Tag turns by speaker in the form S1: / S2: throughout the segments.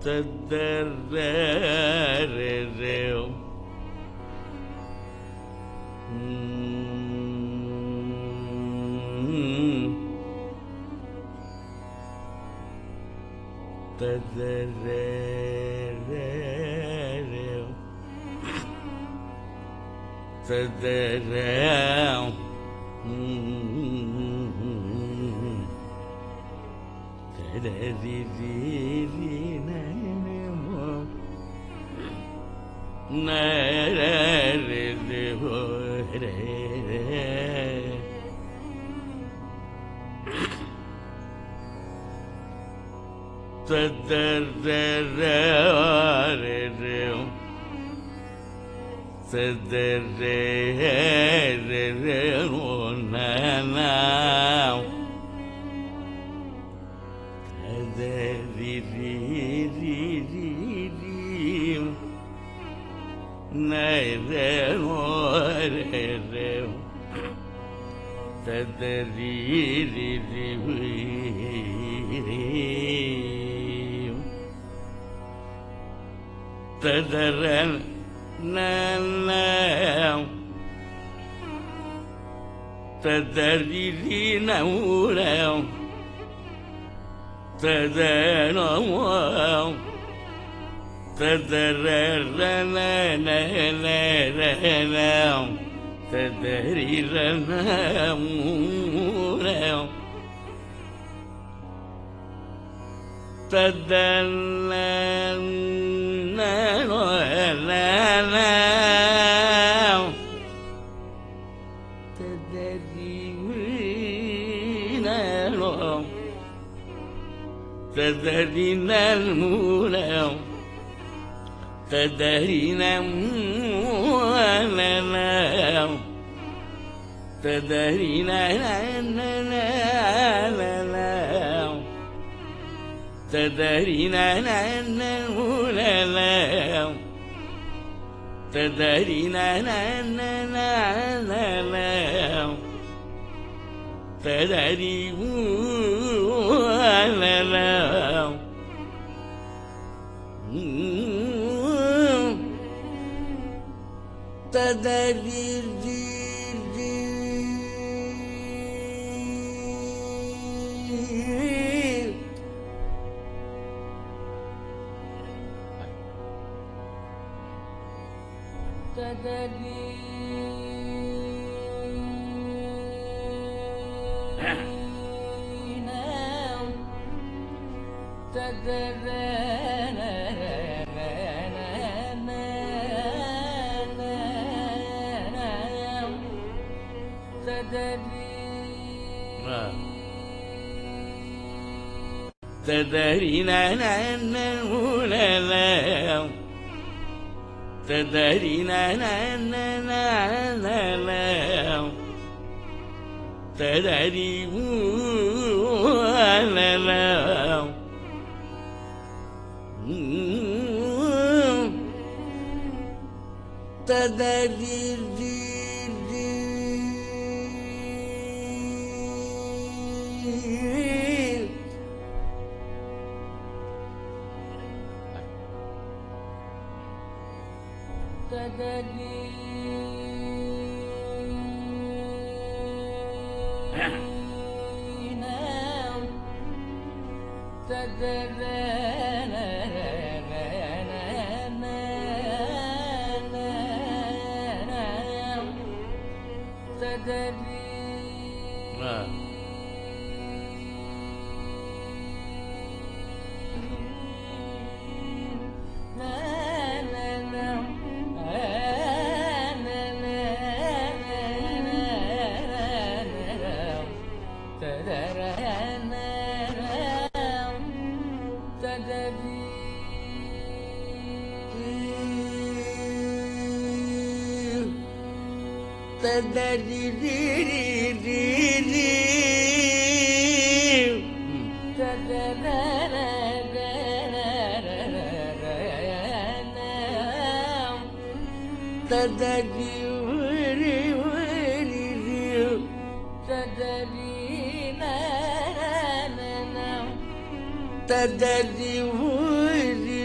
S1: تدري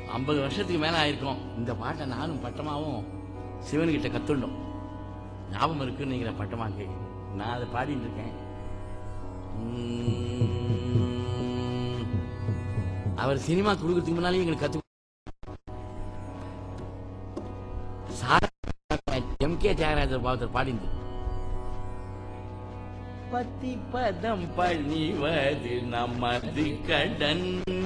S1: 50 வருஷத்துக்கு மேல ஆயிருக்கும். இந்த பாட்டை நானும் பட்டமாவும் சிவன்கிட்ட கத்துண்டோம். ஞாபகம் இருக்குன்னு நீங்க பட்டமாக்கு நான் அதை பாடிட்டு இருக்கேன். அவர் சினிமா கொடுக்கறதுக்கு முன்னாலே எங்களுக்கு கத்து எம்.கே. தியாகராஜர் பாவத்தர் பாடிந்து பத்தி பதம் பணிவது நமது கடன்,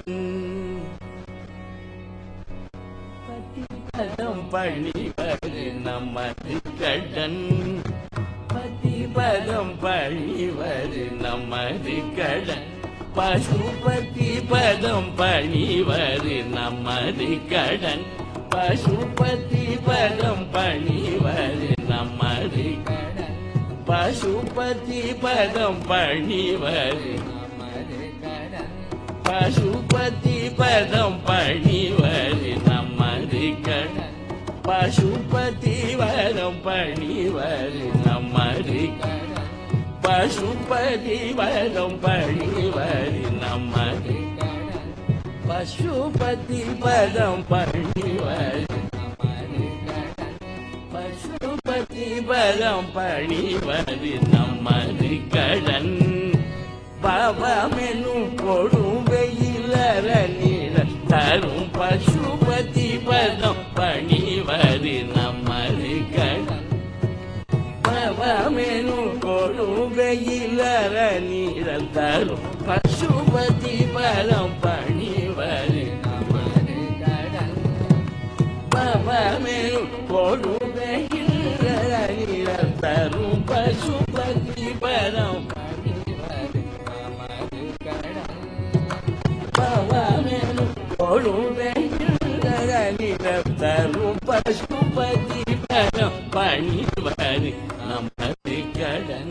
S1: பத்தி பதம் பணிவது நமது கடன், பத்தி பதம் பணிவது நமது கடன், பசுபதி பதம் பணிவது நமது கடன், பசுபதி பதம் பணிவது நமது கடன், பசுபதி பதம் பணிவது நமது கடன், பசுபதி பதம் பணிவது நமது கடன், பசுபதி பதம் பணிவது நமது கடன், பசுபதி பதம் பணிவது நமது கடன், பசுபதி பதம் பணிவது நமது கடன், பசுபதி பதம் பணிவது நமது கடன், பாவமெனும் கொடும் வெயிலற நீர தரும் பசுபதி பதம் பணிவது நமது கடன், பாவமெனும் கொடும் வெயிலற நீர தரும் பசுபதி பதம் பணிவது நமது கடன், பாவமெனும் கொடும் வெயிலற நீர தரும் பசுபதி பதம் பணிவது நமது கடன், பாவமெனும் கொடும் வெயிலற நீர தரும் பசுபதி பதம் பணிவது நமது கடன்.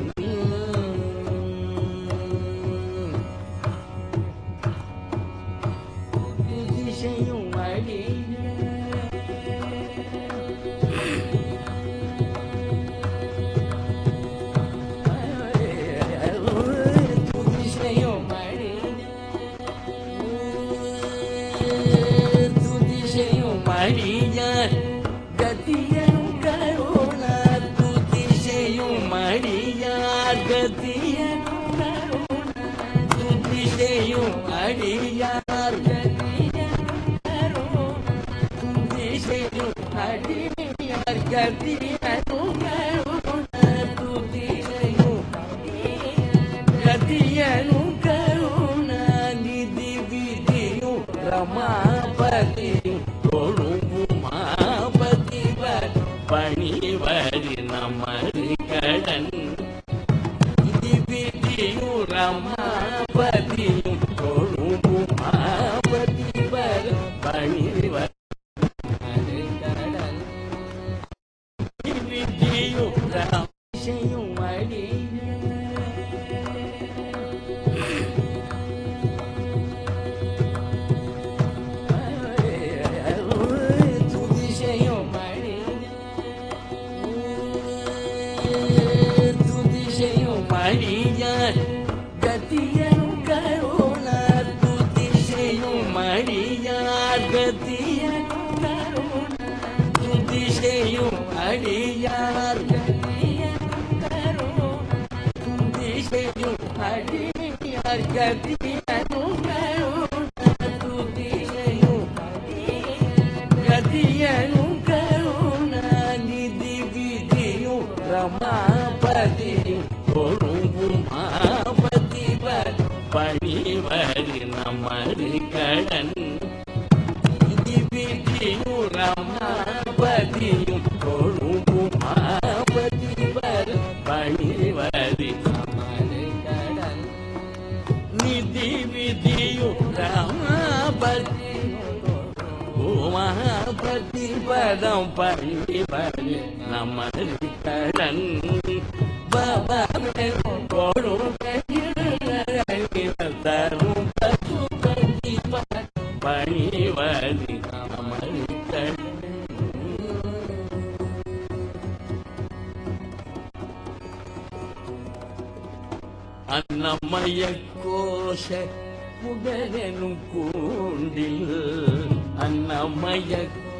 S1: திசையும் மடியார் கத்தியனும் கருணா, துதிசையும் மடியார் கத்தியனும் கருணா, துதிசையும் மடியார் கத்தியனும் கருணா, துதிசையும் மடியார் கத்தியனும் கருணா, துதிசையும் கத்தியனும் கருணா, நிதி விதியும் ரமாபதியும் கொழும்புமாபதி பணிவது நமது கடன், நிதி விதியும் ரமாபதியும் கொழும்புமாபதி பணிவது நமது கடன், விதியும் ரமேஷையும் மடி மடியார் கத்தியனும் கருணா, துதிசையும் மடியார் கத்தியனும் கருணா, துதிசையும் மடியார் கத்தியனும் கருணா, துதிசையும் மடியார் கத்தியனும் கருணா, துதிசையும் கத்தியனும் கருணா, நிதி விதியும் ரமாபதியும் கொழும்புமாபதி பணிவது நமது கடன், நிதி விதியும் ரமாபதியும் கொழும்புமாபதி பணிவது நமது கடன், நிதி விதியும் ரமாபதியும் உமாபதி பதம் பணிவது நமது கடன், பாபா கொடும் தரும் பசுபதி பணிவது நமது கடன். அன்னமய கோஷ புகழெனும் கூண்டில் அன்னமய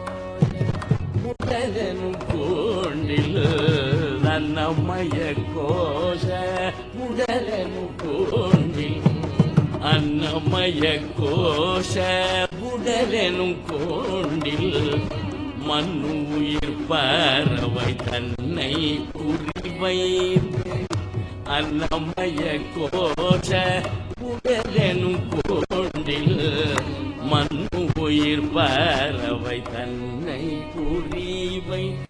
S1: முடலனும் கூண்டில் அன்னமய கோஷ முடலனும் கூண்டில் அன்னமய கோஷ உடலெனும் கோண்டில் மண்ணு உயிர் பறவை தன்னை குறிவை அன்னமய கோஷ உடலெனும் கோண்டில் மண்ணு உயிர் பறவை தன்னை குறிவை